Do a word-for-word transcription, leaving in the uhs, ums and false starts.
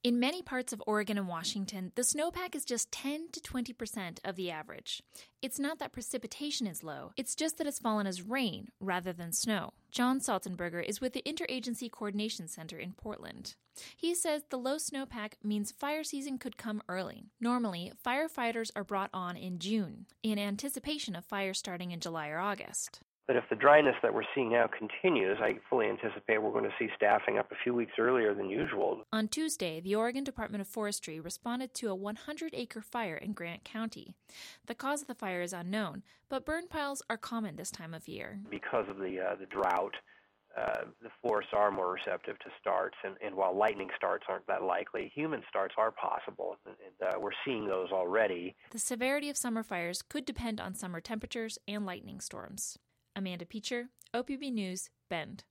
In many parts of Oregon and Washington, the snowpack is just ten to twenty percent of the average. It's not that precipitation is low, it's just that it's fallen as rain rather than snow. John Saltenberger is with the Interagency Coordination Center in Portland. He says the low snowpack means fire season could come early. Normally, firefighters are brought on in June, in anticipation of fires starting in July or August. But if the dryness that we're seeing now continues, I fully anticipate we're going to see staffing up a few weeks earlier than usual. On Tuesday, the Oregon Department of Forestry responded to a one hundred acre fire in Grant County. The cause of the fire is unknown, but burn piles are common this time of year. Because of the uh, the drought, uh, the forests are more receptive to starts, and, and while lightning starts aren't that likely, human starts are possible, and, and uh, we're seeing those already. The severity of summer fires could depend on summer temperatures and lightning storms. Amanda Peacher, O P B News, Bend.